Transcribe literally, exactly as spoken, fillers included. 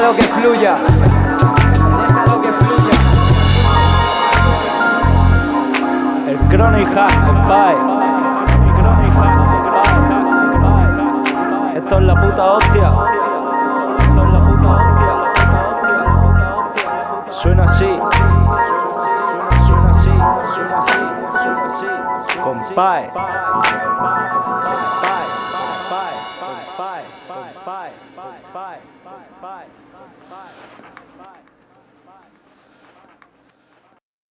Déjalo que fluya. Déjalo que fluya. El Chronic Hack, compadre. El Chronic Hack, compadre. Esto es la puta hostia. Esto es la puta hostia. Suena así. Suena así. Suena así. Suena así. Compadre.